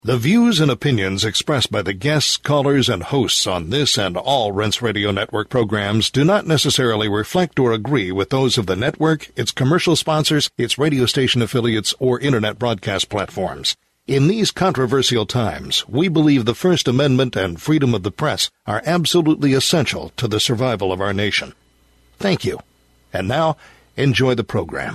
The views and opinions expressed by the guests, callers, and hosts on this and all Rense Radio Network programs do not necessarily reflect or agree with those of the network, its commercial sponsors, its radio station affiliates, or internet broadcast platforms. In these controversial times, we believe the First Amendment and freedom of the press are absolutely essential to the survival of our nation. Thank you. And now, enjoy the program.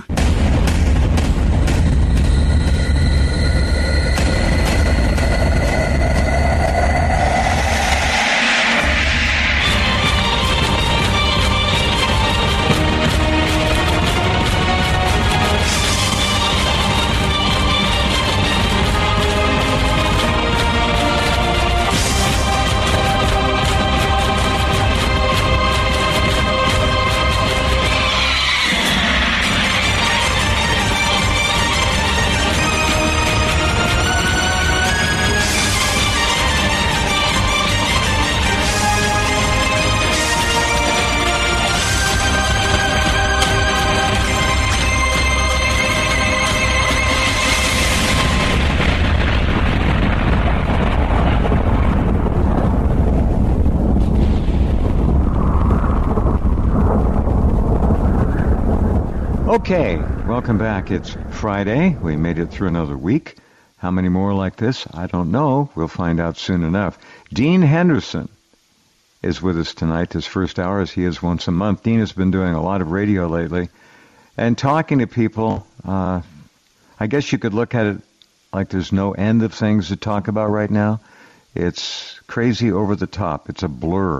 Okay, welcome back. It's Friday. We made it through another week. How many more like this? I don't know. We'll find out soon enough. Dean Henderson is with us tonight, his first hour, as he is once a month. Dean has been doing a lot of radio lately and talking to people. I guess you could look at it like there's no end of things to talk about right now. It's crazy over the top. It's a blur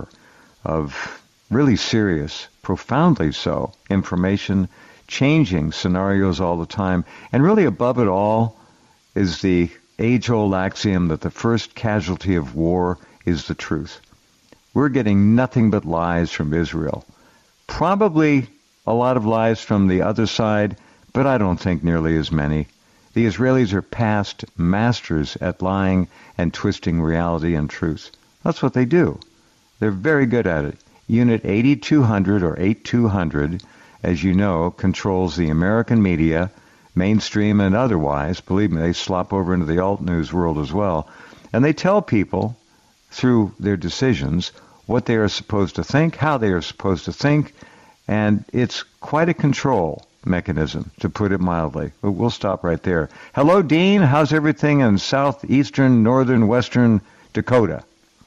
of really serious, profoundly so, information, changing scenarios all the time. And really above it all is the age-old axiom that the first casualty of war is the truth. We're getting nothing but lies from Israel. Probably a lot of lies from the other side, but I don't think nearly as many. The Israelis are past masters at lying and twisting reality and truth. That's what they do. They're very good at it. Unit 8200 or 8200, as you know, controls the American media, mainstream and otherwise. Believe me, they slop over into the alt news world as well. And they tell people through their decisions what they are supposed to think, how they are supposed to think, and it's quite a control mechanism, to put it mildly. But we'll stop right there. Hello, Dean. How's everything in southeastern, northern, western Dakota?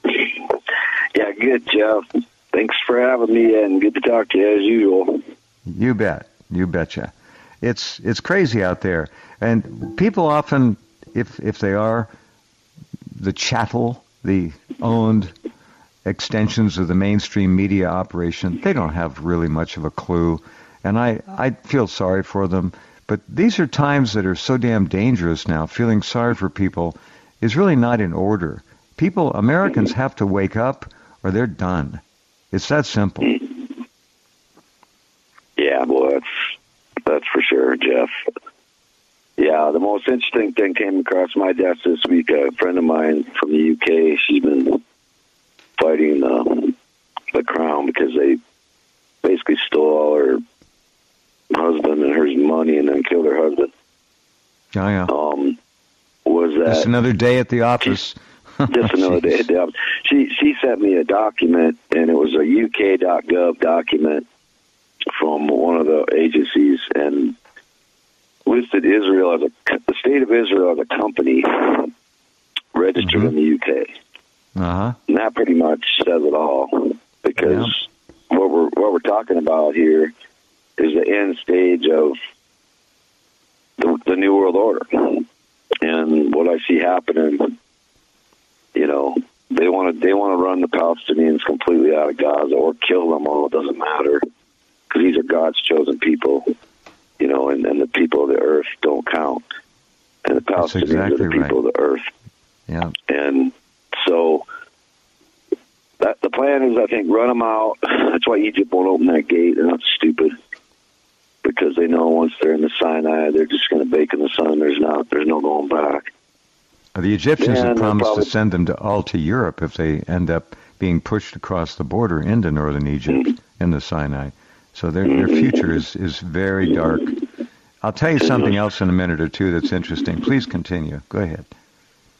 Yeah, good, Jeff. Thanks for having me, and good to talk to you as usual. You bet. You betcha. It's crazy out there. And people often, if they are the chattel, the owned extensions of the mainstream media operation, they don't have really much of a clue. And I feel sorry for them. But these are times that are so damn dangerous now. Feeling sorry for people is really not in order. Americans have to wake up or they're done. It's that simple. Yeah, boy, that's for sure, Jeff. Yeah, the most interesting thing came across my desk this week. A friend of mine from the UK, she's been fighting the Crown because they basically stole all her husband and her money and then killed her husband. Oh, yeah. Was that just another day at the office? Just another day at the office. She sent me a document, and it was a UK.gov document from one of the agencies, and listed Israel as the state of Israel as a company registered in the UK. Uh-huh. And that pretty much says it all, because what we're talking about here is the end stage of the New World Order. And what I see happening, you know, they want to run the Palestinians completely out of Gaza or kill them all. It doesn't matter, because these are God's chosen people, you know, and the people of the earth don't count. And the Palestinians are the people of the earth. Yeah. And so the plan is, I think, run them out. That's why Egypt won't open that gate. They're not stupid, because they know once they're in the Sinai, they're just going to bake in the sun. There's no going back. The Egyptians have promised to send them all to Europe if they end up being pushed across the border into northern Egypt in the Sinai. So their future is very dark. I'll tell you something else in a minute or two that's interesting. Please continue. Go ahead. Well,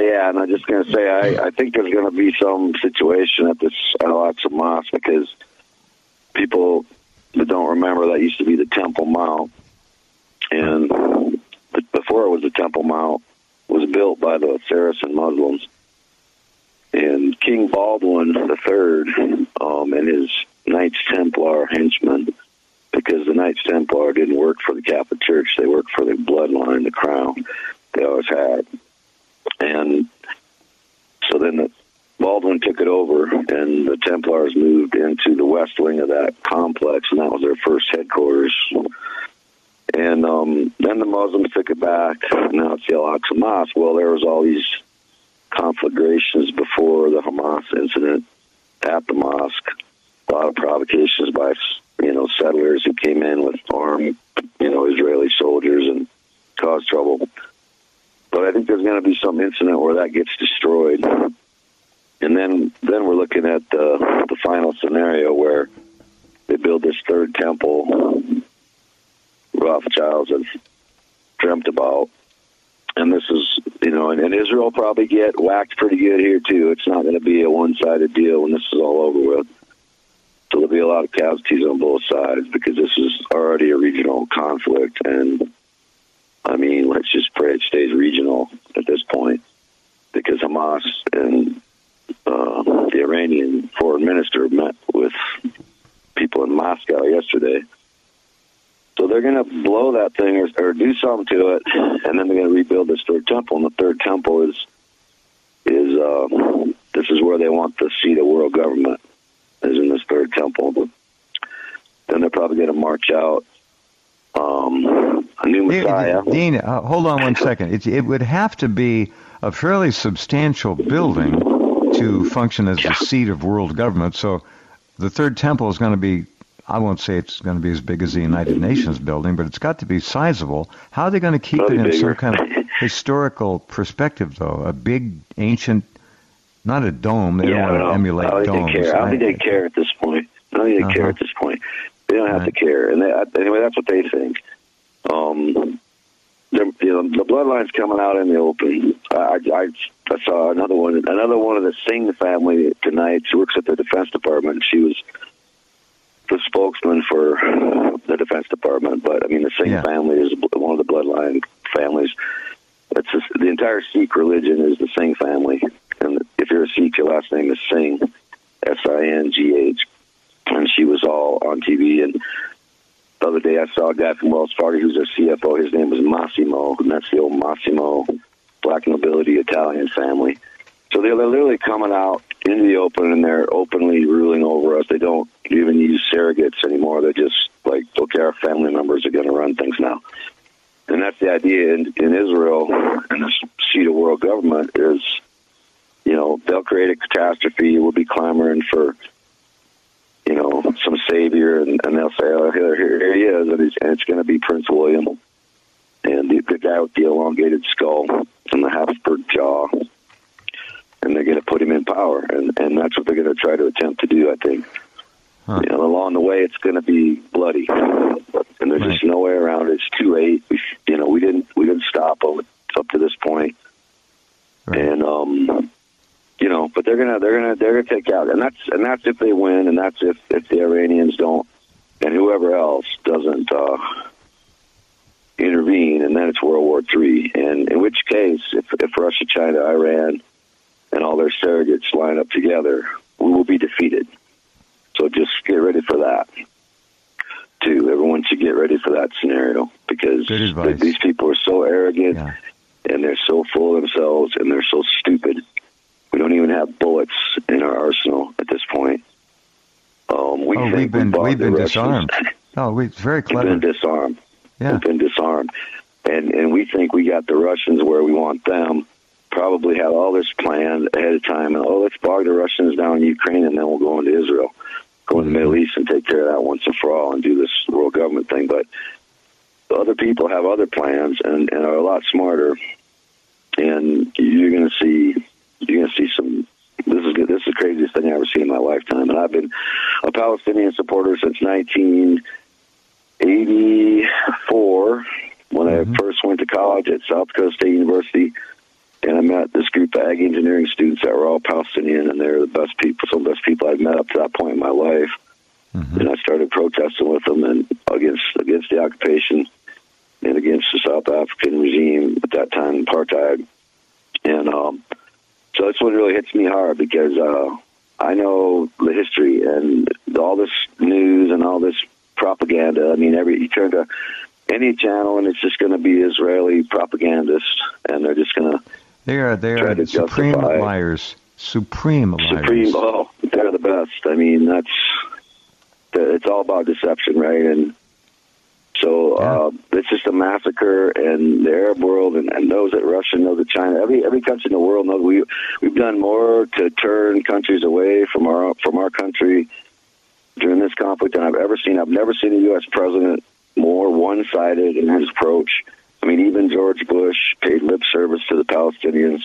yeah, and I'm just going to say, I think there's going to be some situation at this Al-Aqsa Mosque, because people that don't remember, that used to be the Temple Mount. And before it was the Temple Mount, was built by the Saracen Muslims. And King Baldwin III and his Knights Templar henchmen, because the Knights Templar didn't work for the Catholic Church, they worked for the bloodline, the crown they always had. And so then Baldwin took it over, and the Templars moved into the west wing of that complex, and that was their first headquarters. And then the Muslims took it back, and now it's the Al-Aqsa Mosque. Well, there was all these conflagrations before the Hamas incident at the mosque, a lot of provocations by, settlers who came in with armed, Israeli soldiers and caused trouble. But I think there's going to be some incident where that gets destroyed. And then we're looking at the final scenario where they build this third temple Rothschilds have dreamt about. And this is, and Israel will probably get whacked pretty good here, too. It's not going to be a one-sided deal when this is all over with. So there'll be a lot of casualties on both sides, because this is already a regional conflict. And, let's just pray it stays regional at this point, because Hamas and the Iranian foreign minister met with people in Moscow yesterday. So they're going to blow that thing or do something to it, and then they're going to rebuild this third temple. And the third temple is this is where they want the seat of world government, is in this third temple. But then they're probably going to march out a new Messiah. Dean, hold on one second. It would have to be a fairly substantial building to function as the seat of world government. So the third temple is going to be, I won't say it's going to be as big as the United Nations building, but it's got to be sizable. How are they going to keep it in some kind of historical perspective, though? A big, ancient, not a dome. They don't want to emulate domes. I don't think they care at this point. I don't think they care at this point. They don't have to care. And anyway, that's what they think. The bloodline's coming out in the open. I saw another one of the Singh family tonight. She works at the Defense Department. She was the spokesman for the Defense Department, but the Singh family is one of the bloodline families. It's just, the entire Sikh religion is the Singh family, and if you're a Sikh, your last name is Singh, Singh, and she was all on TV. And the other day I saw a guy from Wells Fargo who's their CFO. His name was Massimo, and that's the old Massimo black nobility Italian family. So they're literally coming out into the open, and they're openly ruling over us. They don't even use surrogates anymore. They're just like, okay, our family members are going to run things now. And that's the idea in Israel, and the seat of world government is, they'll create a catastrophe. We'll be clamoring for, some savior, and they'll say, oh, here he is, and it's going to be Prince William, and the guy with the elongated skull and the Habsburg jaw. And they're going to put him in power, and that's what they're going to try to attempt to do, I think. Along the way, it's going to be bloody, and there's just no way around it. It's too late. We didn't stop up to this point, and but they're gonna take out, and that's if they win, and that's if the Iranians don't, and whoever else doesn't intervene, and then it's World War III. And in which case, if Russia, China, Iran, and all their surrogates line up together, we will be defeated. So just get ready for that, too. Everyone should get ready for that scenario, because these people are so arrogant, and they're so full of themselves, and they're so stupid. We don't even have bullets in our arsenal at this point. We've been disarmed. We're very clever. We've been disarmed. Yeah. We've been disarmed. And we think we got the Russians where we want them. Probably have all this planned ahead of time. And, let's bog the Russians down in Ukraine, and then we'll go into Israel, go in the Middle East, and take care of that once and for all, and do this world government thing. But other people have other plans and are a lot smarter. And you're going to see some. This is the craziest thing I've ever seen in my lifetime. And I've been a Palestinian supporter since 1984, when I first went to college at South Dakota State University. and I met this group of ag engineering students that were all Palestinian, and they're the best people, some of the best people I'd met up to that point in my life. And I started protesting with them and against the occupation and against the South African regime at that time, apartheid. And so that's what really hits me hard, because I know the history and all this news and all this propaganda. I mean, you turn to any channel and it's just going to be Israeli propagandists, and they're just going to They are supreme liars. Supreme liars. Oh, they're the best. I mean, it's all about deception, right? And so it's just a massacre, and the Arab world and knows that Russia knows that China. Every country in the world knows we've done more to turn countries away from our country during this conflict than I've ever seen. I've never seen a U.S. president more one-sided in his approach. I mean, even George Bush paid lip service to the Palestinians,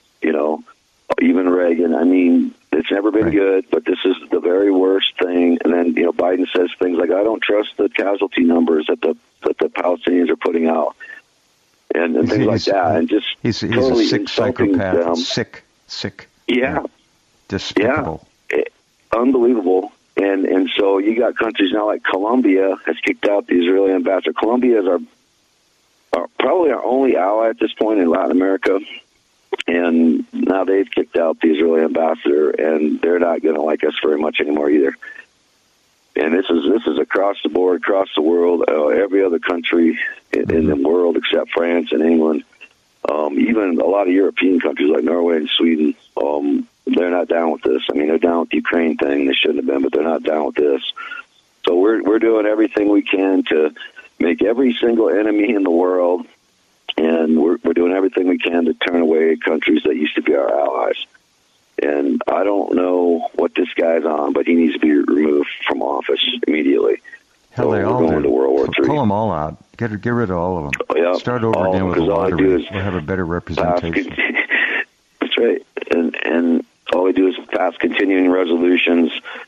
even Reagan. I mean, it's never been good, but this is the very worst thing. And then, Biden says things like, I don't trust the casualty numbers that the Palestinians are putting out, and things like that. And just he's totally a sick psychopath. them. Sick. Yeah. Despicable. Yeah. Unbelievable. And so you got countries now like Colombia has kicked out the Israeli ambassador. Colombia is probably our only ally at this point in Latin America. And now they've kicked out the Israeli ambassador, and they're not going to like us very much anymore either. And this is across the board, across the world. Every other country in the world except France and England, even a lot of European countries like Norway and Sweden, they're not down with this. I mean, they're down with the Ukraine thing. They shouldn't have been, but they're not down with this. So we're doing everything we can to make every single enemy in the world, and we're doing everything we can to turn away countries that used to be our allies. And I don't know what this guy's on, but he needs to be removed from office immediately. Hell, they all going do. to World War III. Pull them all out. Get rid of all of them. Oh, yeah. Start over again with a lottery. We'll have a better representation. That's right. And all we do is pass continuing resolutions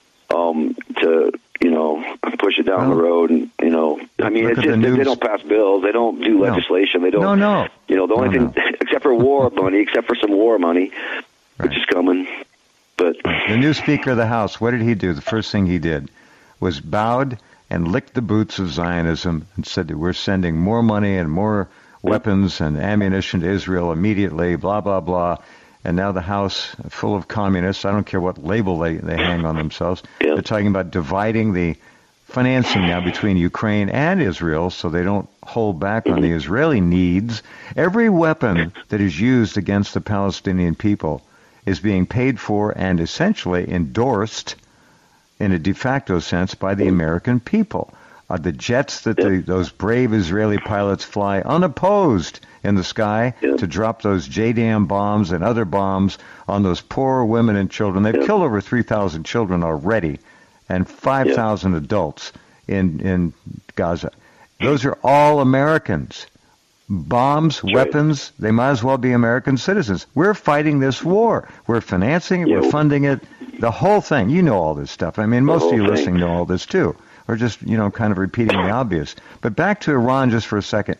to push it down the road. And I mean, it's just, they don't pass bills. They don't do legislation. They don't. No. The only thing, except for war money, except for some war money, which is coming. But the new Speaker of the House, what did he do? The first thing he did was bowed and licked the boots of Zionism and said that we're sending more money and more weapons and ammunition to Israel immediately, blah, blah, blah. And now the House, full of communists, I don't care what label they hang on themselves, they're talking about dividing the financing now between Ukraine and Israel so they don't hold back on the Israeli needs. Every weapon that is used against the Palestinian people is being paid for and essentially endorsed in a de facto sense by the American people. The jets that those brave Israeli pilots fly unopposed in the sky to drop those JDAM bombs and other bombs on those poor women and children. They've killed over 3,000 children already and 5,000 adults in Gaza. Those are all Americans. Bombs, weapons, they might as well be American citizens. We're fighting this war. We're financing it. We're funding it. The whole thing. You know all this stuff. I mean, most of you listening know all this too. Or just, kind of repeating the obvious. But back to Iran just for a second.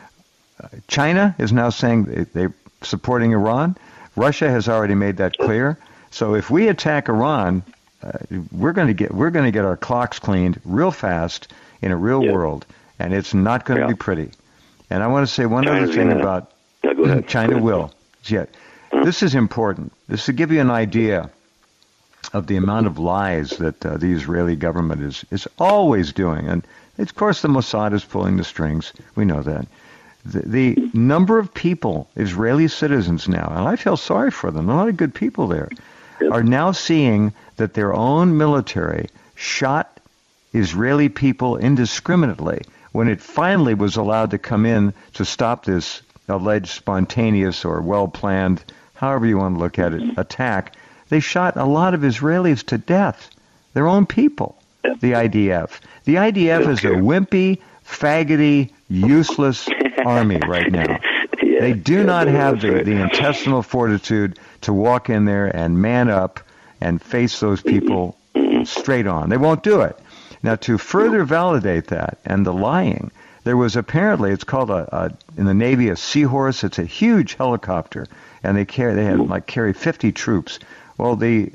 China is now saying they're supporting Iran. Russia has already made that clear. So if we attack Iran, we're going to get our clocks cleaned real fast in a real world, and it's not going to be pretty. And I want to say one other thing about China will. This is important. This to give you an idea of the amount of lies that the Israeli government is always doing. And, of course, the Mossad is pulling the strings. We know that. The number of people, Israeli citizens now, and I feel sorry for them, a lot of good people there, are now seeing that their own military shot Israeli people indiscriminately when it finally was allowed to come in to stop this alleged spontaneous or well-planned, however you want to look at it, attack. They shot a lot of Israelis to death, their own people, the IDF. The IDF is a wimpy, faggoty, useless army right now. They do not have the intestinal fortitude to walk in there and man up and face those people straight on. They won't do it. Now, to further validate that and the lying, there was apparently, it's called in the Navy a Seahorse. It's a huge helicopter. and they carry 50 troops. Well, the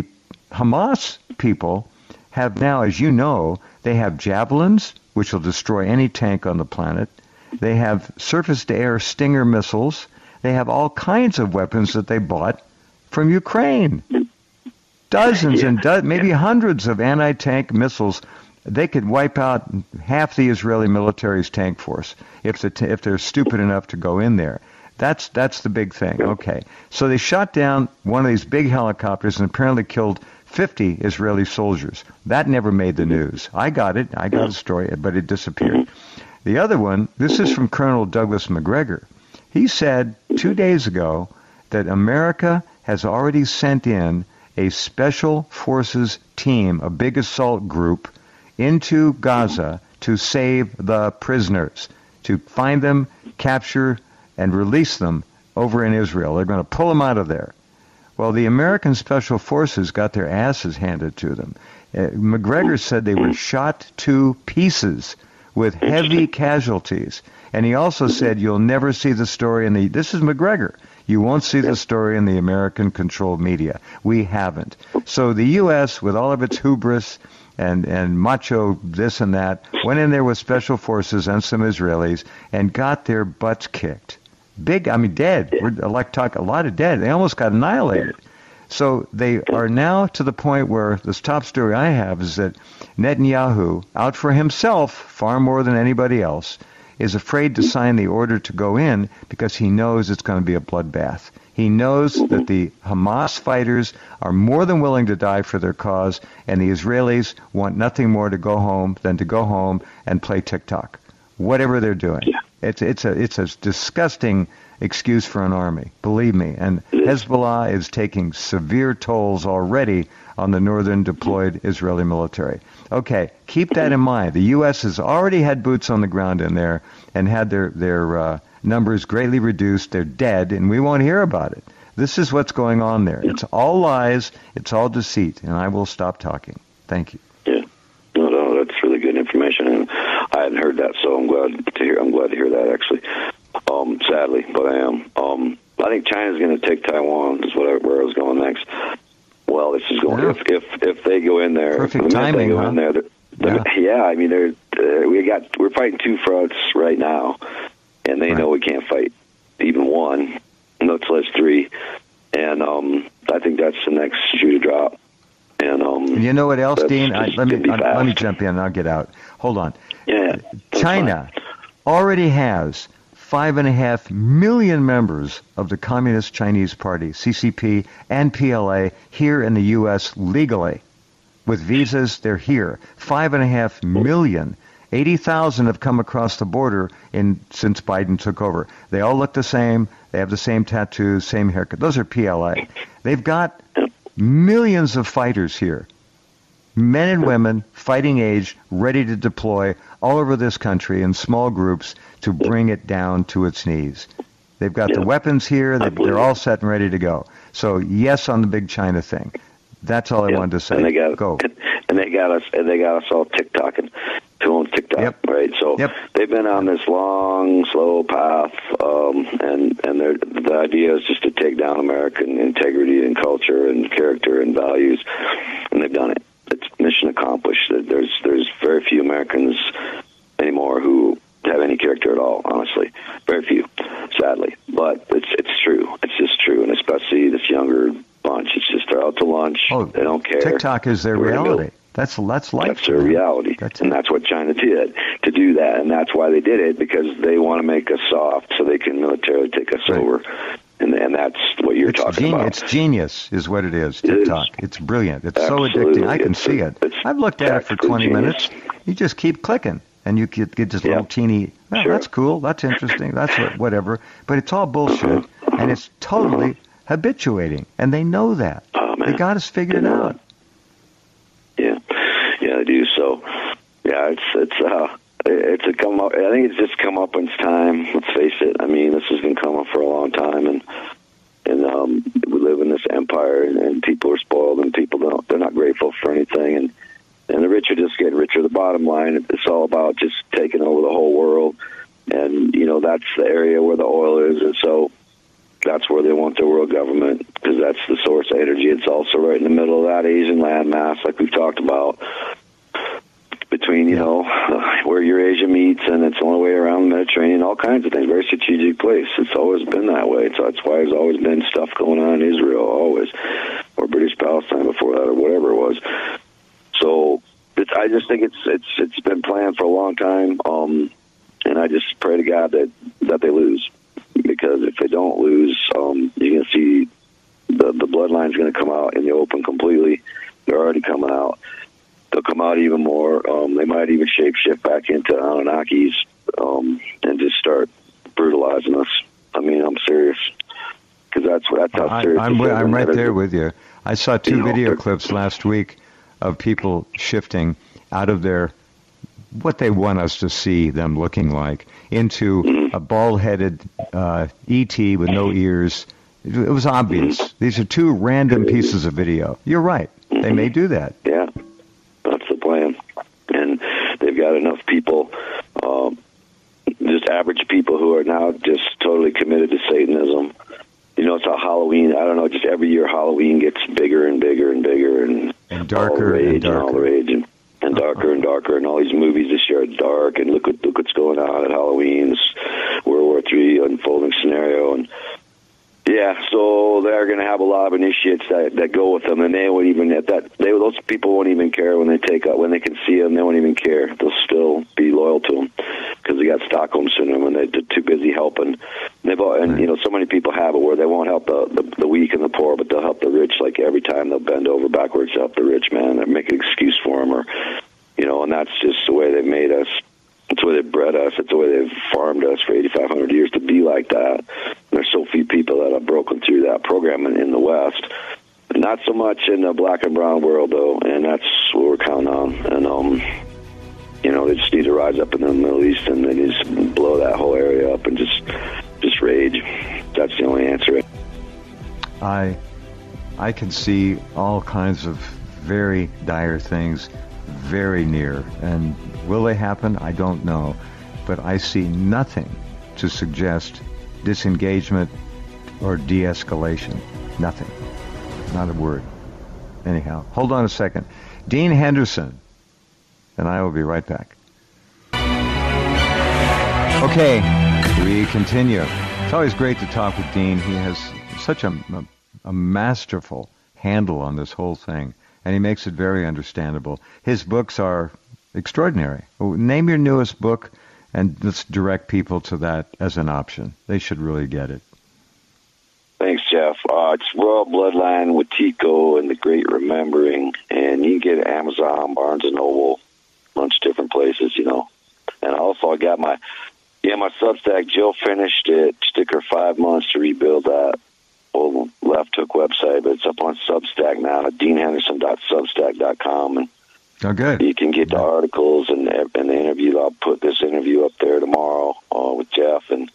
Hamas people have now, as you know, they have javelins, which will destroy any tank on the planet. They have surface-to-air Stinger missiles. They have all kinds of weapons that they bought from Ukraine. Dozens and maybe hundreds of anti-tank missiles. They could wipe out half the Israeli military's tank force if they're stupid enough to go in there. That's the big thing. Okay. So they shot down one of these big helicopters and apparently killed 50 Israeli soldiers. That never made the news. I got it. I got a story, but it disappeared. The other one, this is from Colonel Douglas Macgregor. He said 2 days ago that America has already sent in a special forces team, a big assault group, into Gaza to save the prisoners, to find them, capture, and release them over in Israel. They're going to pull them out of there. Well, the American Special Forces got their asses handed to them. Macgregor said they were shot to pieces with heavy casualties. And he also said you'll never see the story in the... This is Macgregor. You won't see the story in the American-controlled media. We haven't. So the U.S., with all of its hubris and macho this and that, went in there with special forces and some Israelis and got their butts kicked. Dead. We're like talking a lot of dead. They almost got annihilated. So they are now to the point where this top story I have is that Netanyahu, out for himself far more than anybody else, is afraid to sign the order to go in because he knows it's going to be a bloodbath. He knows that the Hamas fighters are more than willing to die for their cause, and the Israelis want nothing more to go home than to go home and play TikTok, whatever they're doing. It's a disgusting excuse for an army, believe me. And Hezbollah is taking severe tolls already on the northern deployed Israeli military. Okay, keep that in mind. The U.S. has already had boots on the ground in there and had their numbers greatly reduced. They're dead, and we won't hear about it. This is what's going on there. It's all lies. It's all deceit, and I will stop talking. Thank you. Yeah, no, that's really good information, and I hadn't heard that, so I'm glad to hear that actually. Sadly, but I am. I think China's going to take Taiwan. Is where I was going next. Well, this is going if they go in there. Perfect timing. If they go in there, yeah. I mean, we're fighting two fronts right now, and they know we can't fight even one. Much less three. And I think that's the next shoe to drop. And you know what else, Dean? Let me jump in and I'll get out. Hold on. Yeah. China already has 5.5 million members of the Communist Chinese Party, CCP, and PLA here in the U.S. legally. With visas, they're here. 5.5 million. 80,000 have come across the border since Biden took over. They all look the same. They have the same tattoos, same haircut. Those are PLA. They've got millions of fighters here. Men and women, fighting age, ready to deploy all over this country in small groups to bring it down to its knees. They've got the weapons here. They're all set and ready to go. So, yes, on the big China thing. That's all I wanted to say. And they got, go. And they got us all TikToking on TikTok, right? So they've been on this long, slow path, and the idea is just to take down American integrity and culture and character and values, and they've done it. It's mission accomplished. There's very few Americans anymore who have any character at all, honestly. Very few, sadly. But it's true. It's just true, and especially this younger bunch. It's just they're out to lunch. They don't care. TikTok is their reality. That's life. That's their reality, and that's what China did to do that, and that's why they did it, because they want to make us soft so they can militarily take us over, and that's what you're talking about. It's genius, is what it is. TikTok. It's brilliant. It's so addicting. I can see it. I've looked at it for 20 minutes. You just keep clicking, and you get this little teeny. That's cool. That's interesting. That's whatever. But it's all bullshit, and it's totally habituating, and they know that. They got us figured out. Yeah, they do. So, yeah, it's a come up. I think it's just come up in time. Let's face it. I mean, this has been coming for a long time, and we live in this empire, and people are spoiled, and they're not grateful for anything, and the rich are just getting richer. The bottom line, it's all about just taking over the whole world, and that's the area where the oil is, and so That's where they want their world government, because that's the source of energy. It's also right in the middle of that Asian landmass, like we've talked about, between, you know, where Eurasia meets, and it's the only way around the Mediterranean, all kinds of things. Very strategic place. It's always been that way. So that's why there's always been stuff going on in Israel, always, or British Palestine before that, or whatever it was. So I just think it's been planned for a long time, and I just pray to God that they lose, because if they don't lose, you're going to see the bloodline's going to come out in the open completely. They're already coming out. They'll come out even more. They might even shapeshift back into Anunnakis and just start brutalizing us. I mean, I'm serious, because that's how serious. I'm right there with you. I saw two video clips last week of people shifting out of their what they want us to see them looking like into a bald-headed E.T. with no ears. It was obvious. These are two random pieces of video. You're right. They may do that. Yeah. That's the plan. And they've got enough people, just average people who are now just totally committed to Satanism. You know, it's how Halloween, I don't know, just every year Halloween gets bigger and bigger and bigger and darker and darker. All the rage and darker and darker, and all these movies this year are dark, and look what's going on at Halloween, this World War III unfolding scenario, and yeah, so they're going to have a lot of initiates that go with them, and they won't even those people won't even care when they can see them. They won't even care. They'll still be loyal to them because they got Stockholm syndrome, and they're too busy helping. You know, so many people have it where they won't help the weak and the poor, but they'll help the rich. Like every time they'll bend over backwards to help the rich man. They make an excuse for them, or you know, and that's just the way they've made us. It's the way they've bred us. It's the way they've farmed us for 8,500 years to be like that. There's so few people that have broken through that program in the West. Not so much in the black and brown world, though, and that's what we're counting on. And, you know, they just need to rise up in the Middle East, and they just blow that whole area up and just rage. That's the only answer. I can see all kinds of very dire things very near, and will they happen? I don't know, but I see nothing to suggest disengagement or de-escalation. Nothing. Not a word. Anyhow, hold on a second. Dean Henderson and I will be right back. Okay, we continue. It's always great to talk with Dean. He has such a masterful handle on this whole thing, and he makes it very understandable. His books are extraordinary. Name your newest book, and let's direct people to that as an option. They should really get it. Thanks, Jeff. It's Royal Bloodline with Tico and the Great Remembering, and you can get it at Amazon, Barnes & Noble, a bunch of different places, you know. And also I got my Substack. Jill finished it. Took her 5 months to rebuild that old Left Hook website, but it's up on Substack now at deanhenderson.substack.com. And oh, good. You can get the articles and the interview. I'll put this interview up there tomorrow with Jeff. And,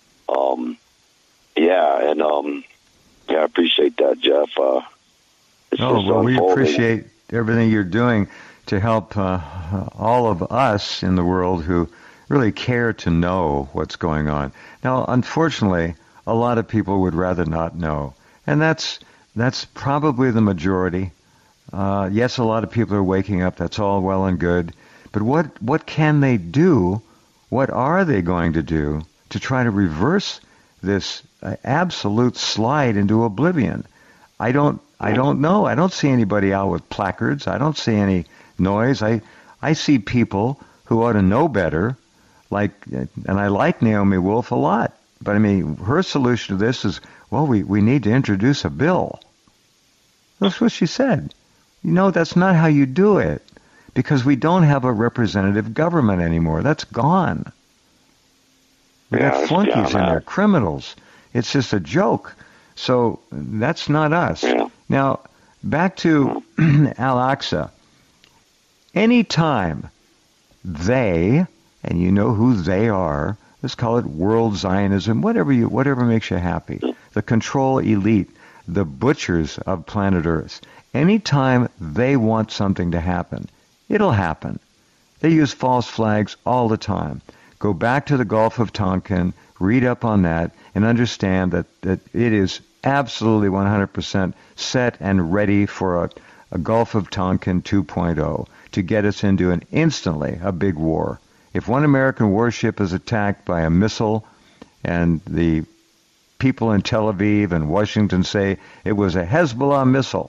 I appreciate that, Jeff. We appreciate everything you're doing to help all of us in the world who really care to know what's going on. Now, unfortunately, a lot of people would rather not know, and that's probably the majority. Yes, a lot of people are waking up. That's all well and good, but what can they do? What are they going to do to try to reverse this absolute slide into oblivion? I don't know. I don't see anybody out with placards. I don't see any noise. I see people who ought to know better, and I like Naomi Wolf a lot. But I mean, her solution to this is, well, we need to introduce a bill. That's what she said. You know, that's not how you do it, because we don't have a representative government anymore. That's gone. We got flunkies in there, criminals. It's just a joke. So that's not us. Yeah. Now, back to Al-Aqsa. Anytime they, and you know who they are, let's call it world Zionism, whatever makes you happy, the control elite, the butchers of planet Earth, anytime they want something to happen, it'll happen. They use false flags all the time. Go back to the Gulf of Tonkin, read up on that, and understand that it is absolutely 100% set and ready for a Gulf of Tonkin 2.0 to get us into instantly a big war. If one American warship is attacked by a missile and the people in Tel Aviv and Washington say it was a Hezbollah missile,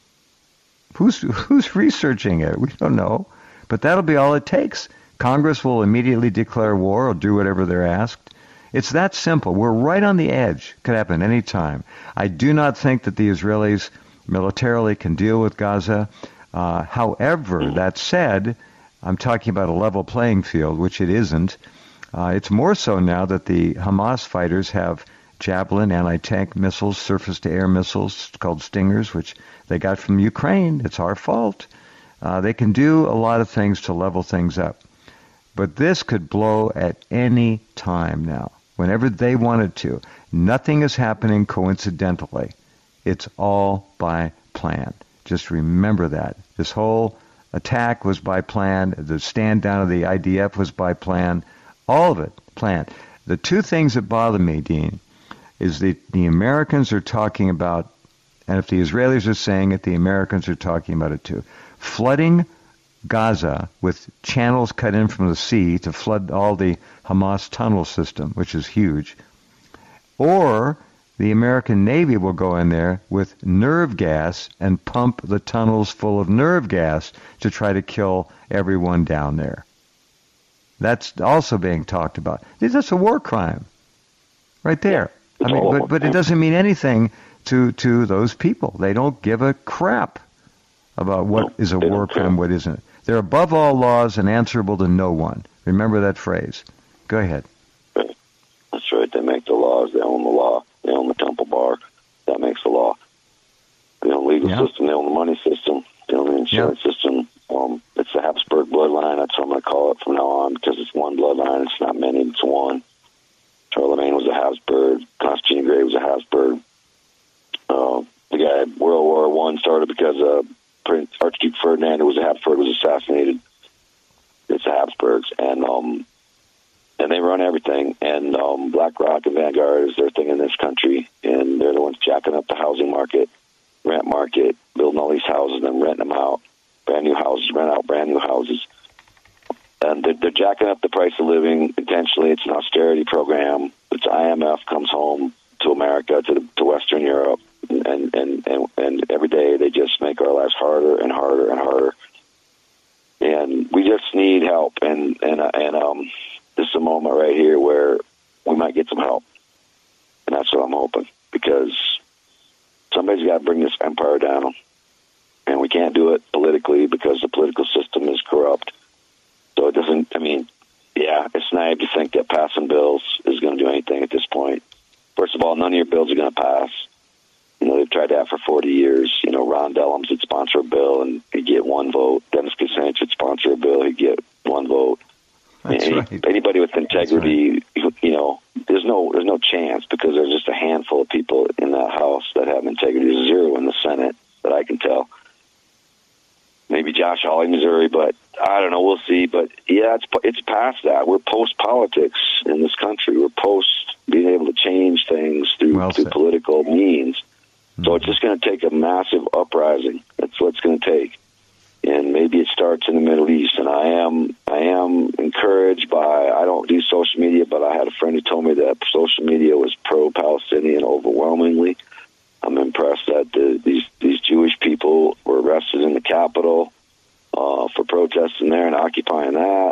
who's researching it? We don't know. But that'll be all it takes. Congress will immediately declare war or do whatever they're asked. It's that simple. We're right on the edge. Could happen any time. I do not think that the Israelis militarily can deal with Gaza. However, that said, I'm talking about a level playing field, which it isn't. It's more so now that the Hamas fighters have Javelin anti-tank missiles, surface-to-air missiles called Stingers, which they got from Ukraine. It's our fault. They can do a lot of things to level things up. But this could blow at any time now, whenever they wanted to. Nothing is happening coincidentally. It's all by plan. Just remember that. This whole attack was by plan. The stand down of the IDF was by plan. All of it planned. The two things that bother me, Dean, is that the Americans are talking about, and if the Israelis are saying it, the Americans are talking about it too, flooding Gaza with channels cut in from the sea to flood all the Hamas tunnel system, which is huge. Or the American Navy will go in there with nerve gas and pump the tunnels full of nerve gas to try to kill everyone down there. That's also being talked about. That's a war crime right there. I mean, but it doesn't mean anything to those people. They don't give a crap about what is a war crime, what isn't. They're above all laws and answerable to no one. Remember that phrase. Go ahead. That's right. They make the laws. They own the law. They own the Temple Bar. That makes the law. They own the legal system. They own the money system. They own the insurance system. It's the Habsburg bloodline. That's what I'm going to call it from now on, because it's one bloodline. It's not many. It's one. Charlemagne was a Habsburg. Constantine the Great was a Habsburg. The guy at World War I started because Prince Archduke Ferdinand, who was a Habsburg, was assassinated. It's the Habsburgs, and they run everything. And BlackRock and Vanguard is their thing in this country, and they're the ones jacking up the housing market, rent market, building all these houses, then renting them out, brand new houses, rent out brand new houses. And they're jacking up the price of living intentionally. It's an austerity program. It's IMF comes home to America, to Western Europe, and every day they just make our lives harder and harder and harder. And we just need help. And this is a moment right here where we might get some help. And that's what I'm hoping, because somebody's got to bring this empire down. And we can't do it politically because the political system is corrupt. So it doesn't, it's naive to think that passing bills is going to do anything at this point. First of all, none of your bills are going to pass. They've tried that for 40 years. Ron Dellums would sponsor a bill and he'd get one vote. Dennis Kucinich would sponsor a bill, he'd get one vote. That's right. Anybody with integrity, there's no chance, because there's just a handful of people in that House that have integrity. There's zero in the Senate that I can tell. Maybe Josh Hawley, Missouri, but I don't know. We'll see. But yeah, it's past that. We're post-politics in this country. We're post being able to change things through political means. Mm-hmm. So it's just going to take a massive uprising. That's what it's going to take. And maybe it starts in the Middle East. And I am encouraged by, I don't do social media, but I had a friend who told me that social media was pro-Palestinian overwhelmingly. I'm impressed that these Jewish people were arrested in the Capitol for protesting there and occupying that.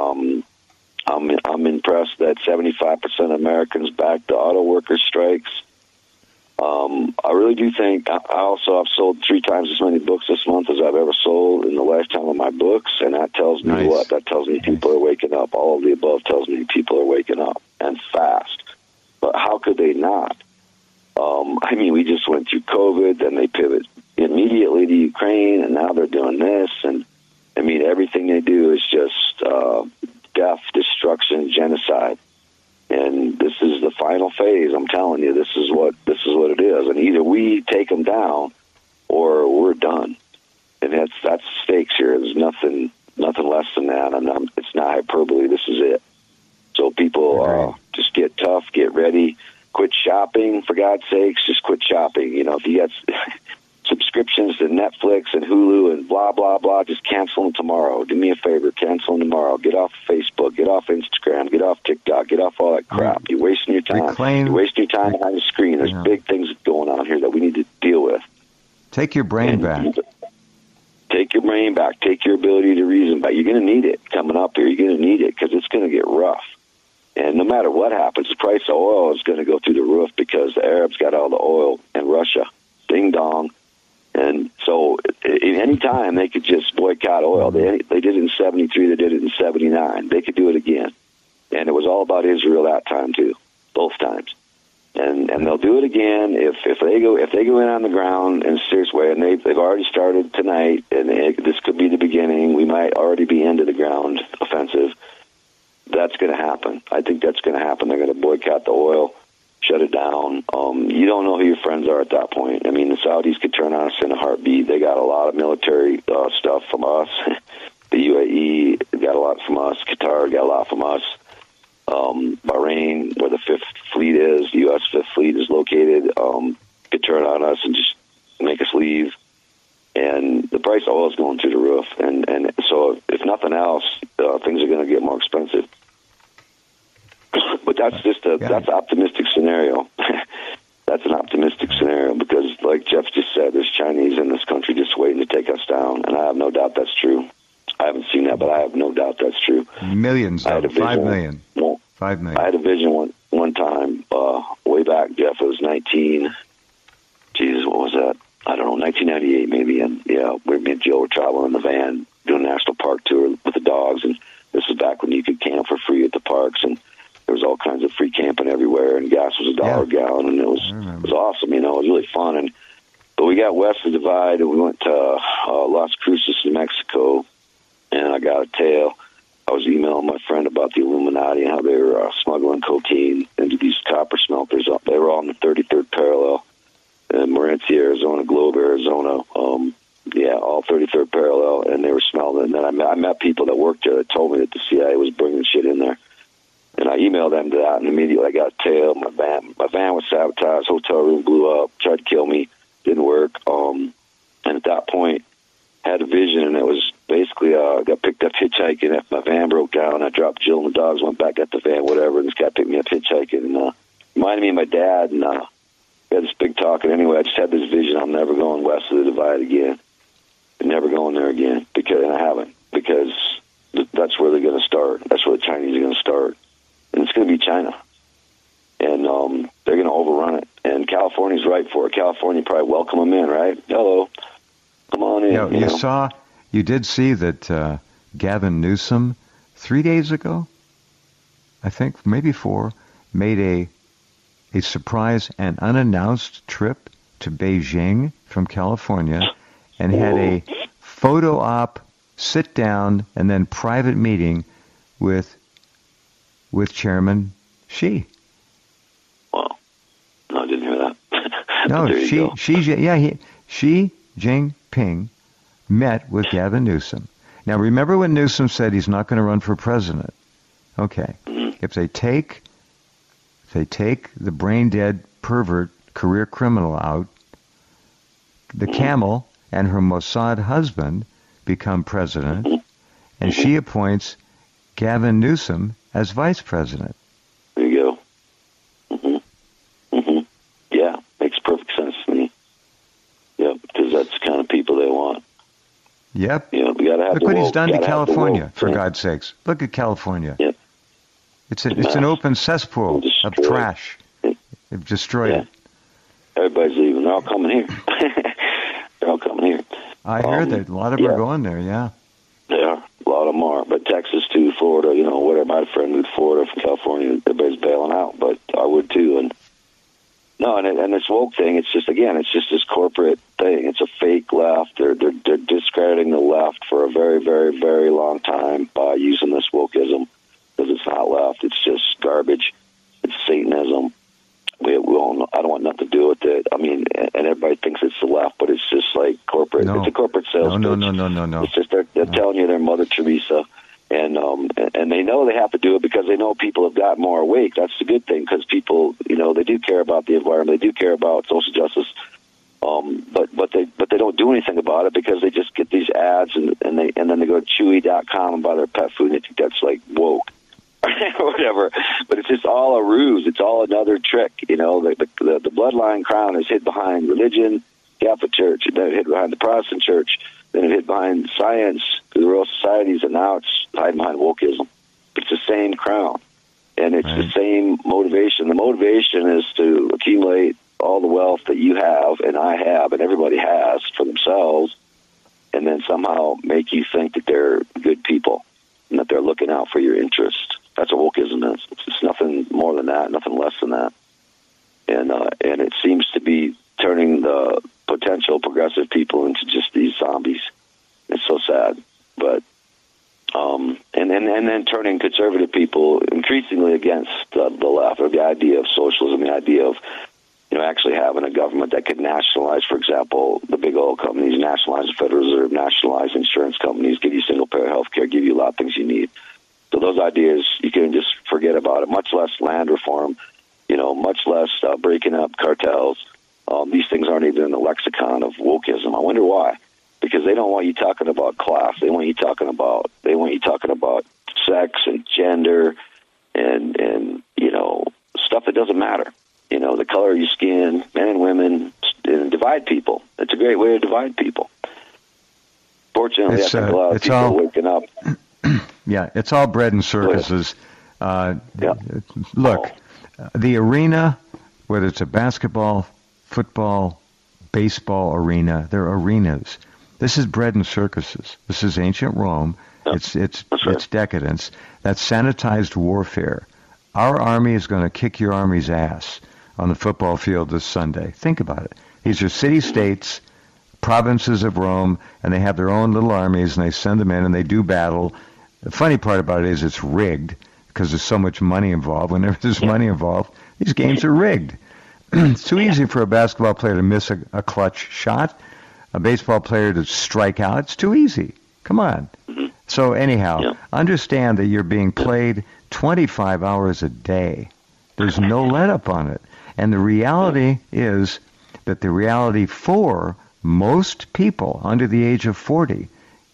I'm impressed that 75% of Americans backed the auto workers' strikes. I really do think, I've sold 3 times as many books this month as I've ever sold in the lifetime of my books, and that tells me what? That tells me people are waking up. All of the above tells me people are waking up, and fast. But how could they not? We just went through COVID, then they pivot immediately to Ukraine, and now they're doing this. And everything they do is just death, destruction, genocide. And this is the final phase. I'm telling you, this is what it is. And either we take them down, or we're done. And that's the stakes here. There's nothing less than that. And it's not hyperbole. This is it. So people, Just get tough, get ready, quit shopping, for God's sakes, just quit shopping. You know, if you got subscriptions to Netflix and Hulu and blah, blah, blah, just cancel them tomorrow. Do me a favor, cancel them tomorrow. Get off Facebook, get off Instagram, get off TikTok, get off all that crap. You're wasting your time. You're wasting your time behind the screen. There's big things going on here that we need to deal with. Take your brain back. Take your brain back. Take your ability to reason back. You're going to need it coming up here. You're going to need it because it's going to get rough. And no matter what happens, the price of oil is going to go through the roof because the Arabs got all the oil in Russia. Ding dong. And so any time they could just boycott oil. They did it in 73. They did it in 79. They could do it again. And it was all about Israel that time, too, both times. And they'll do it again if they go in on the ground in a serious way, and they've already started tonight, and this could be the beginning. We might already be into the ground offensive. That's going to happen. I think that's going to happen. They're going to boycott the oil, shut it down. You don't know who your friends are at that point. I mean, the Saudis could turn on us in a heartbeat. They got a lot of military stuff from us. The UAE got a lot from us. Qatar got a lot from us. Bahrain, where the 5th Fleet is, the U.S. 5th Fleet is located, could turn on us and just make us leave. And the price of oil is going through the roof. And so if nothing else, things are going to get more expensive. But that's just that's an optimistic scenario. That's an optimistic scenario because, like Jeff just said, there's Chinese in this country just waiting to take us down. And I have no doubt that's true. I haven't seen that, but I have no doubt that's true. Millions, 5 million. 5 million. I had a vision one time, way back, Jeff. It was what was that? I don't know, 1998 maybe. And me and Joe were traveling in the van doing a national park tour with the dogs. And this was back when you could camp for free at the parks. And there was all kinds of free camping everywhere. And gas was $1 a gallon. And it was awesome. You know, it was really fun. But we got west of the Divide and we went to Las Cruces, New Mexico. And I got a tale. I was emailing my friend about the Illuminati and how they were smuggling cocaine into these copper smelters. They were all in the 33rd parallel in Morenci, Arizona, Globe, Arizona. All 33rd parallel, and they were smelling it. And then I met people that worked there that told me that the CIA was bringing shit in there. And I emailed them to that, and immediately I got a tail. My van was sabotaged. Hotel room blew up. Tried to kill me. Didn't work. And at that point, had a vision, and it was basically got picked up hitchhiking. After my van broke down, I dropped Jill and the dogs, went back at the van, whatever, and this guy picked me up hitchhiking. And reminded me of my dad, and we had this big talk. And anyway, I just had this vision. I'm never going west of the Divide again. I'm never going there again, and I haven't, because that's where they're going to start. That's where the Chinese are going to start. And it's going to be China. And they're going to overrun it. And California's right for it. California probably welcome them in, right? Hello. Come on in. You did see that Gavin Newsom 3 days ago, I think, maybe 4, made a surprise and unannounced trip to Beijing from California and had a photo op, sit down, and then private meeting with Chairman Xi. Wow. No, I didn't hear that. No, Xi Jinping met with Gavin Newsom. Now, remember when Newsom said he's not going to run for president? Okay. Mm-hmm. If they take the brain-dead pervert career criminal out, the camel and her Mossad husband become president, and she appoints Gavin Newsom as vice president. There you go. Yeah, makes perfect sense to me. Yep, because that's the kind of people they want. Yep. We gotta have Look what he's done to California, for God's sakes. Look at California. Yep. It's an open cesspool of trash. They've destroyed it. Everybody's leaving. They're all coming here. They're all coming here. I heard that a lot of them are going there, yeah. Yeah, a lot of them are. But Texas, too, Florida, whatever. My friend moved to Florida from California. Everybody's bailing out, but I would, too. And this woke thing, it's just this corporate thing. It's a fake left. They're discrediting the left for a very, very, very long time by using this wokeism, because it's not left. It's just garbage. It's Satanism. I don't want nothing to do with it. I mean, and everybody thinks it's the left, but it's just like corporate. No. It's a corporate sales pitch. No. It's just they're telling you they're Mother Teresa, And they know they have to do it because they know people have got more awake. That's the good thing, because people, they do care about the environment. They do care about social justice. But they don't do anything about it because they just get these ads and then they go to Chewy.com and buy their pet food and they think that's like woke or whatever. But it's just all a ruse. It's all another trick. The bloodline crown is hid behind religion, Catholic Church, and then it hid behind the Protestant Church, then it hid behind science, the Royal Societies, and now it's hiding behind wokeism. It's the same crown, and it's the same motivation. The motivation is to accumulate all the wealth that you have and I have and everybody has for themselves, and then somehow make you think that they're good people and that they're looking out for your interest. That's what wokeism is. It's nothing more than that, nothing less than that. And it seems to be turning the potential progressive people into just these zombies. It's so sad. But and then turning conservative people increasingly against the left, or the idea of socialism, the idea of actually having a government that could nationalize, for example, the big oil companies, nationalize the Federal Reserve, nationalize insurance companies, give you single-payer health care, give you a lot of things you need. So those ideas, you can just forget about it, much less land reform, much less breaking up cartels. These things aren't even in the lexicon of wokeism. I wonder why. Because they don't want you talking about class. They want you talking about sex and gender and stuff that doesn't matter. The color of your skin, men and women, and divide people. It's a great way to divide people. Fortunately, I think a lot of people are waking up. Yeah, it's all bread and circuses. Look, the arena, whether it's a basketball, football, baseball arena, they're arenas. This is bread and circuses. This is ancient Rome. Yep. It's decadence. That's sanitized warfare. Our army is going to kick your army's ass on the football field this Sunday. Think about it. These are city-states, provinces of Rome, and they have their own little armies, and they send them in, and they do battle. The funny part about it is it's rigged, because there's so much money involved. Whenever there's money involved, these games are rigged. It's too easy for a basketball player to miss a clutch shot, a baseball player to strike out. It's too easy. Come on. So anyhow, understand that you're being played 25 hours a day. There's no let-up on it. And the reality is that the reality for most people under the age of 40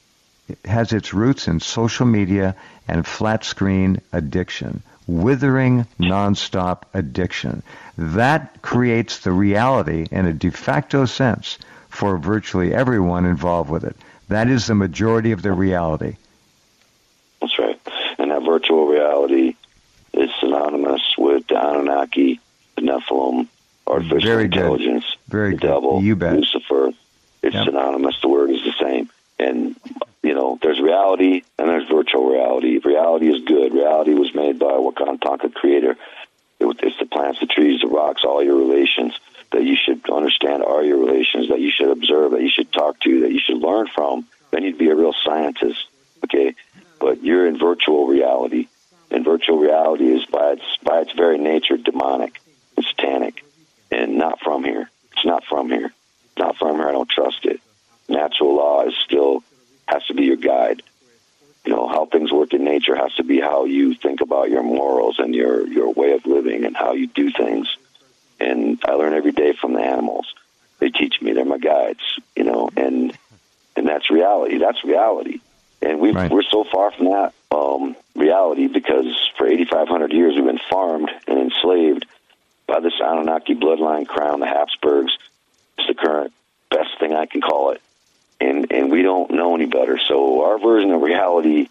has its roots in social media and flat-screen addiction, withering, nonstop addiction. That creates the reality in a de facto sense for virtually everyone involved with it. That is the majority of the reality. That's right. And that virtual reality is synonymous with the Anunnaki, the Nephilim, artificial intelligence, the devil, Lucifer. It's synonymous. The word is the same. And, there's reality and there's virtual reality. Reality is good. Reality was made by a Wakantanka creator. It's the plants, the trees, the rocks, all your relations that you should understand are your relations, that you should observe, that you should talk to, that you should learn from. Then you'd be a real scientist, okay? But you're in virtual reality, and virtual reality is by its very nature demonic and satanic, and not from here. It's not from here. Not from here. I don't trust it. Natural law has to be your guide. How things work in nature has to be how you think about your morals and your way of living and how you do things. And I learn every day from the animals. They teach me. They're my guides, and that's reality. That's reality. And we're so far from that reality because for 8,500 years we've been farmed and enslaved by this Anunnaki bloodline crown, the Habsburgs. It's the current best thing I can call it. And we don't know any better. So our version of reality,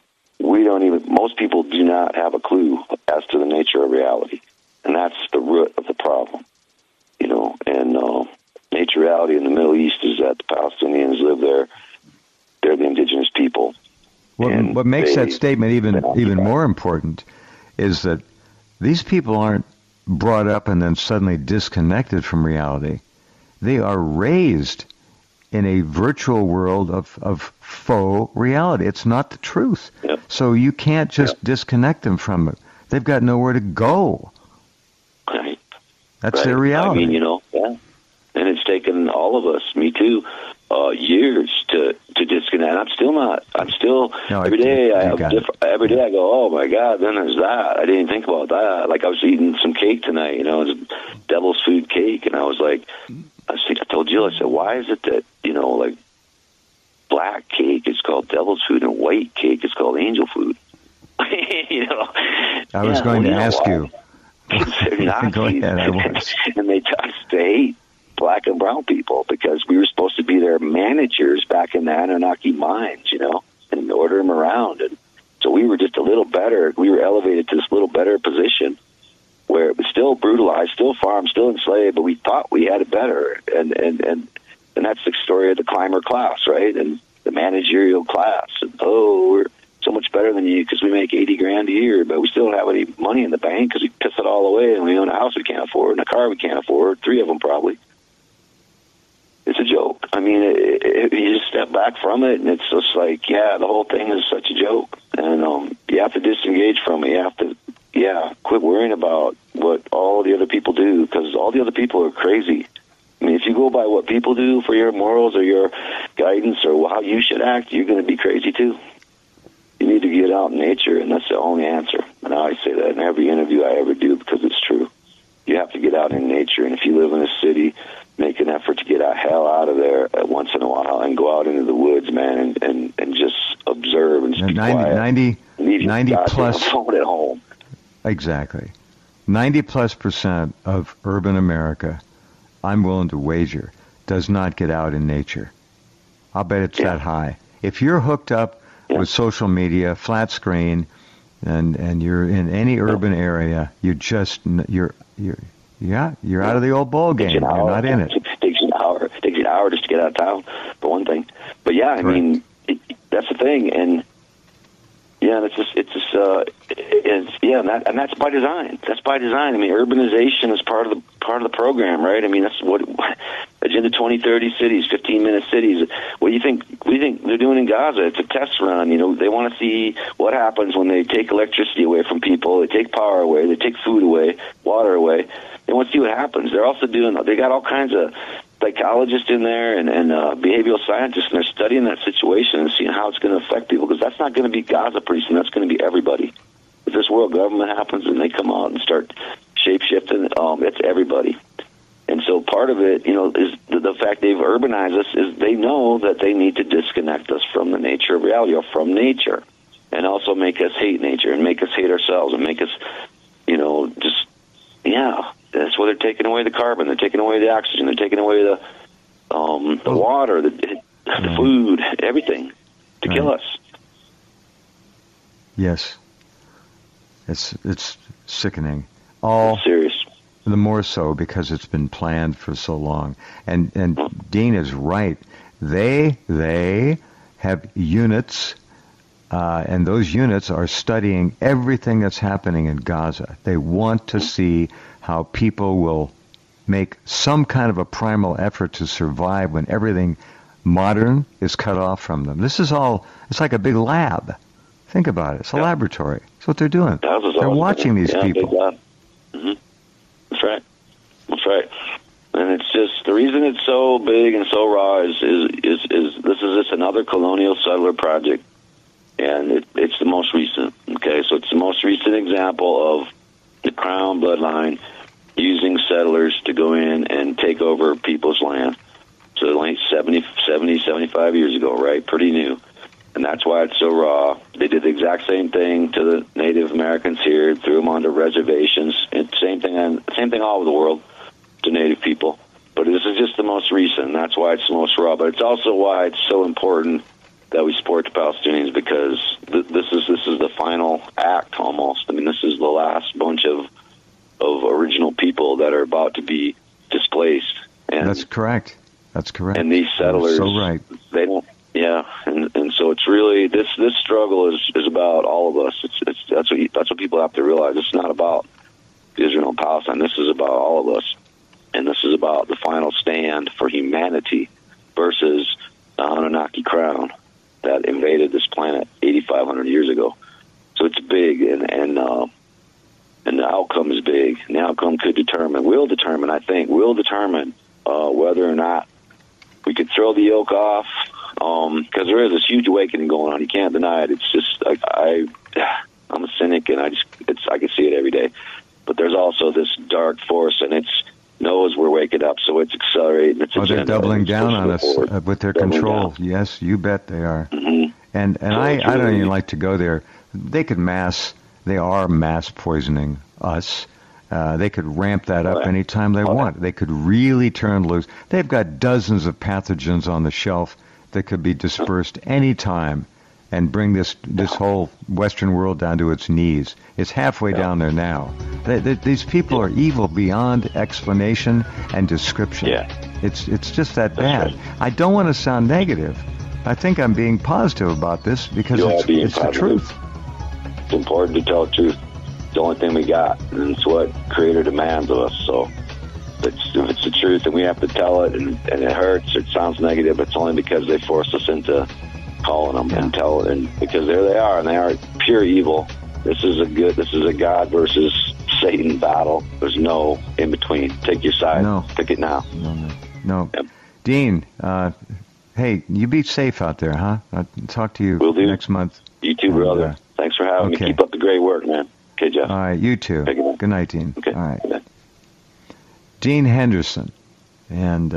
most people do not have a clue as to the nature of reality. And that's the root of the problem. And nature reality in the Middle East is that the Palestinians live there. They're the indigenous people. What makes that statement even more important is that these people aren't brought up and then suddenly disconnected from reality. They are raised in a virtual world of faux reality. It's not the truth. Yep. So you can't just disconnect them from it. They've got nowhere to go. Right. That's their reality. And it's taken all of us, me too, years to disconnect. I'm still not. No, every day I go, oh my God, then there's that. I didn't think about that. Like, I was eating some cake tonight, you know, it's devil's food cake, and I was like, I told Jill, I said, why is it that, you know, like, black cake is called devil's food and white cake is called angel food? You know, I was going to ask you. Go ahead, I was. And they used to hate black and brown people because we were supposed to be their managers back in the Anunnaki mines, you know, and order them around. And so we were just a little better. We were elevated to this little better position where it was still brutalized, still farmed, still enslaved, but we thought we had it better. And that's the story of the climber class, right? And the managerial class. And, we're so much better than you because we make $80,000 a year, but we still don't have any money in the bank because we piss it all away, and we own a house we can't afford and a car we can't afford, 3 of them probably. It's a joke. I mean, you just step back from it, and it's just like, the whole thing is such a joke. And you have to disengage from it. You have to, quit worrying about what all the other people do, because all the other people are crazy. I mean, if you go by what people do for your morals or your guidance or how you should act, you're going to be crazy too. You need to get out in nature, and that's the only answer. And I always say that in every interview I ever do because it's true. You have to get out in nature, and if you live in a city, make an effort to get the hell out of there once in a while and go out into the woods, man, and just observe and be quiet. 90 plus phone at home. Exactly. 90+% of urban America, I'm willing to wager, does not get out in nature. I'll bet it's that high. If you're hooked up with social media, flat screen, and you're in any urban area, you're out of the old ball game. You're not in it. It takes you an hour just to get out of town, for one thing. But I mean, that's the thing, and and that's by design. That's by design. I mean, urbanization is part of the program, right? I mean, that's what Agenda 2030 cities, 15-minute cities. What do you think they're doing in Gaza? It's a test run. You know, they want to see what happens when they take electricity away from people, they take power away, they take food away, water away. They want to see what happens. They're also they got all kinds of psychologists in there and behavioral scientists, and they're studying that situation and seeing how it's going to affect people, because that's not going to be Gaza pretty soon. That's going to be everybody. If this world government happens and they come out and start shape-shifting, it's everybody. And so part of it, you know, is the fact they've urbanized us is they know that they need to disconnect us from the nature of reality, or from nature, and also make us hate nature and make us hate ourselves and make us, you know, just, that's why they're taking away the carbon, they're taking away the oxygen, they're taking away the water, the food, everything to kill us. Yes. It's sickening. All serious. The more so because it's been planned for so long. And Dean is right. They have units, and those units are studying everything that's happening in Gaza. They want to see how people will make some kind of a primal effort to survive when everything modern is cut off from them. This is all, it's like a big lab. Think about it. It's a laboratory. That's what they're doing. They're watching these people. Mm-hmm. That's right. That's right. And it's just, the reason it's so big and so raw is this is just another colonial settler project. And it's the most recent. Okay, so it's the most recent example of the Crown bloodline using settlers to go in and take over people's land. So like 75 years ago, right? Pretty new. And that's why it's so raw. They did the exact same thing to the Native Americans here, threw them onto reservations. And same thing all over the world to Native people. But this is just the most recent. That's why it's the most raw. But it's also why it's so important that we support the Palestinians, because this is the final act almost. I mean, this is the last bunch of original people that are about to be displaced. And that's correct. And these settlers, so right. They don't. Yeah, and so it's really this struggle is about all of us. That's what people have to realize. It's not about Israel and Palestine. This is about all of us, and this is about the final stand for humanity versus the Anunnaki crown that invaded this planet 8,500 years ago. So it's big, and the outcome is big. And the outcome will determine whether or not we could throw the yoke off, because there is this huge awakening going on. You can't deny it. It's just like I'm a cynic, and I can see it every day. But there's also this dark force, and it knows we're waking up, so it's accelerating. They're doubling down on us with their control. Yes, you bet they are. Mm-hmm. And I don't even like to go there. They are mass poisoning us. They could ramp that up anytime they want. They could really turn loose. They've got dozens of pathogens on the shelf that could be dispersed anytime and bring this whole Western world down to its knees. It's halfway down there now. These people are evil beyond explanation and description. Yeah. It's just that bad. Right. I don't want to sound negative. I think I'm being positive about this because it's the truth. It's important to tell the truth. It's the only thing we got, and it's what Creator demands of us. So if it's the truth and we have to tell it, and it hurts, it sounds negative, it's only because they forced us into calling them and tell it, and because there they are, and they are pure evil. This is a God versus Satan battle. There's no in between. Take your side. No. Pick it now. No. Yep. Dean, hey, you be safe out there, huh? I'll talk to you next month. You too, brother. Thanks for having me. Keep up the great work, man. Okay, Jeff. All right, you too. Good night, Dean. Okay. All right. Dean Henderson, and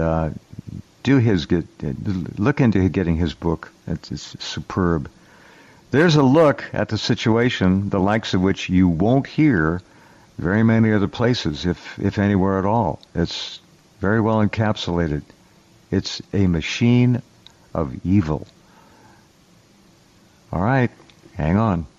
look into getting his book. It's superb. There's a look at the situation, the likes of which you won't hear very many other places, if anywhere at all. It's very well encapsulated. It's a machine of evil. All right, hang on.